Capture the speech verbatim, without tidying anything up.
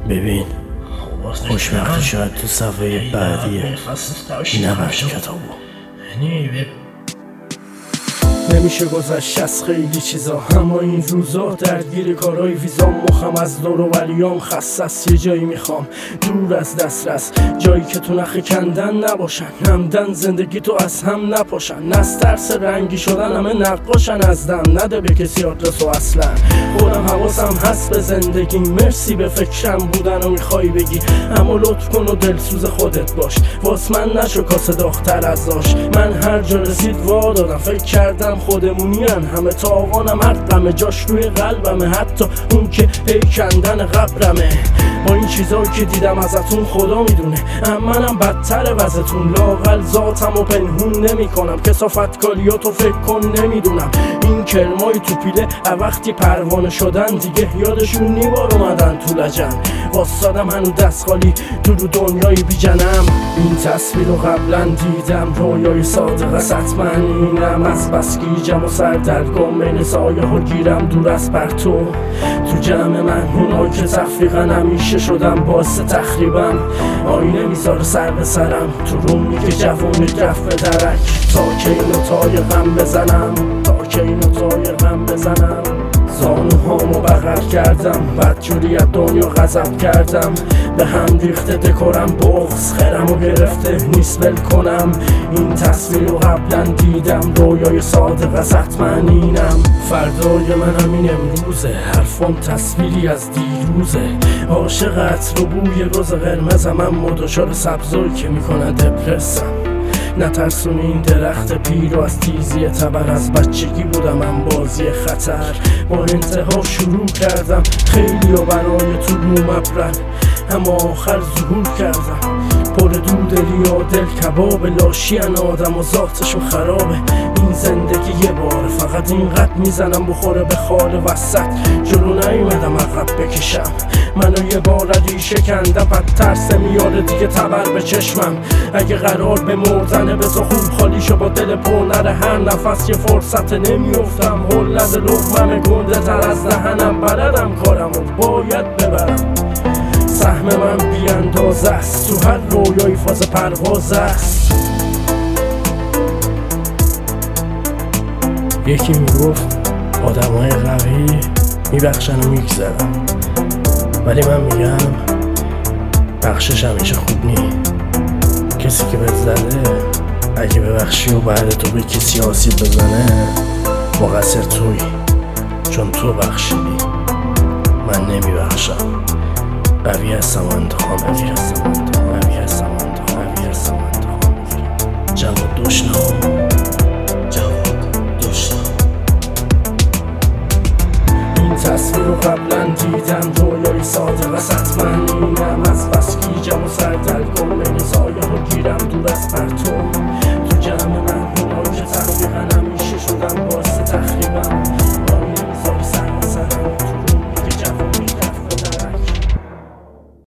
ببین خوشبختی شاید تو صفحه بعدیه، نبرد کتابو. نمیشه گذشت از خیلی چیزا، اما این روزا درگیر کارهای ویزام. مخم از دور و ولیام خسته است، یه جایی میخوام دور از دسترس، جایی که تو نخ کندن نباشن، نمدن زندگی تو از هم نپاشن. از ترس رنگی شدن همه نقاشن، از دم نده به کسی آدرس و اصلا. خودم حواسم هست به زندگی، مرسی به فکرم بودن و میخوای بگی، اما لطف کن و دلسوز خودت باش، واس من نشو کاسه داغ‌تر از آش. من هر جا رسید وا دادم، فکر کردم خودمونین همه، تاوانم هر غمه جاش روی قلبمه، حتی اون که هی کندن قبرمه. با این چیزایی که دیدم ازتون خدا میدونه، اما منم بدتر وزتون. لااقل ذاتم و پنهون نمی کنم، کثافت کالیاتو فکر کن نمیدونم. این کلمای تو پیله وقتی پروانه شدن دیگه یادشون نیبار اومدن تو لجن. واسادم هنو دست خالی تو رو دنیای بی جنم. این تصویر رو قبلا دیدم، رویای صادق است حتما اینم. از بس گیجم و سردرگم بین سایه ها گیرم دور از پرتو. تو جمع من اونایی که تفریقن همیشه شدم باعث تخریبم. آینه میذاره سر به سرم، تو رومی که جوونی رفت به درک. تا که اینو تای غم بزنم، تا که اینو تای غم بزنم. زانوهامو بغل کردم، بدجوری از دنیا غضب کردم. به هم ریخته دکورم بغض، خرمو گرفته نیست ول کنم. این تصویر رو قبلا دیدم، رویای صادق است حتما اینم. فردای منم این امروزه، حرفم تصویری از دیروزه. عاشق عطر و بوی روز قرمزم، اما دچار سبزایی که میکنه دپرسم. نترسون این درخت پیر و از تیزی تبر، از بچگی بودم من بازی خطر. با انتها شروع کردم، خیلی و بنای تو رو مبرن، اما آخر ظهور کردم. پر دودلی و دل کباب لاشیان آدم و ذاتشون خرابه. این زندگی یه باره، فقط اینقدر میزنم بخوره به خال وسط. جلو نیومدم عقب بکشم، منو یه بار ریشه کندم، بد ترس میاره دیگه تبر به چشمم. اگه قرار به مردنه بذار خوب خالی شو با دل پر نره، هر نفس یه فرصت نمیافتم. هلد لقمم گنده تر از دهنم، بلدم کارمو باید ببرم. سهم من بی اندازه است، تو هر رویای فاز پرواز است. یکی میگفت آدمای قوی میبخشن و میگذرن، ولی من میگم بخشش همیشه خوب نی. کسی که بهت زده اگه ببخشی و بعد تو به کسی آسیب بزنه، مقصر تویی، چون تو بخشیدی. من نمیبخشم، قوی هستم و انتقام قوی هستم و انتقام قوی هستم و انتقام قوی هستم و انتقام میگیرم. جواد دشنام، جواد دشنام. این تصویر رو قبلا دیدم، رویای صادق است حتما اینم. از بس گیجم و سردرگم بین سایه ها گیرم دور از پرتو.